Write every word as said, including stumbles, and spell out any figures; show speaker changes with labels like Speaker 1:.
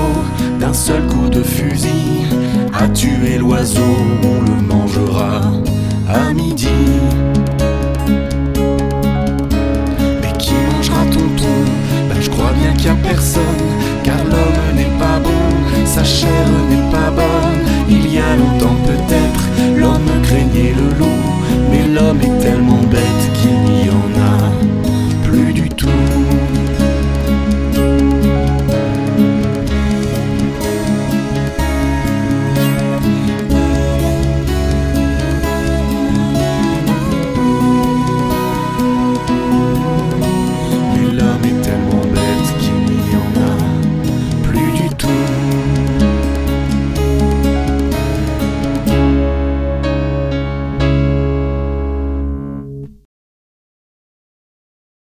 Speaker 1: d'un seul coup de fusil a tué l'oiseau, on le mangera à midi. Mais qui mangera tonton? Ben je crois bien qu'il y a personne.